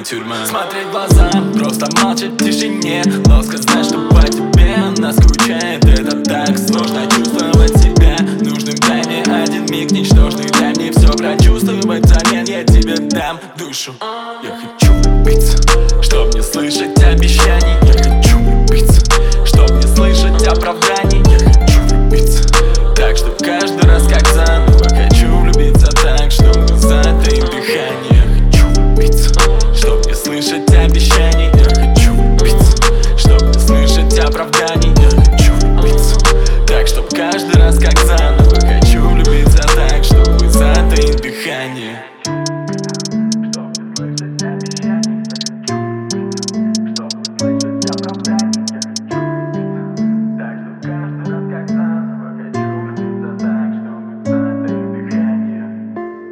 тюрьма. Смотреть в глаза, просто молчать в тишине, но сказать, что по тебе нас скучает, это так сложно чувствовать себя нужным. Дай мне один миг ничтожный, дай мне все прочувствовать, взамен я тебе дам душу. Я хочу влюбиться, чтоб не слышать обещаний. Я хочу влюбиться, чтоб не слышать оправданий. Я хочу влюбиться, так что каждый раз как заново. Хочу влюбиться так, чтобы затаить дыхание. Я хочу влюбиться, чтоб не слышать обещаний. Я хочу влюбиться, чтоб не слышать оправданий. Я хочу влюбиться, так чтоб каждый раз как заново.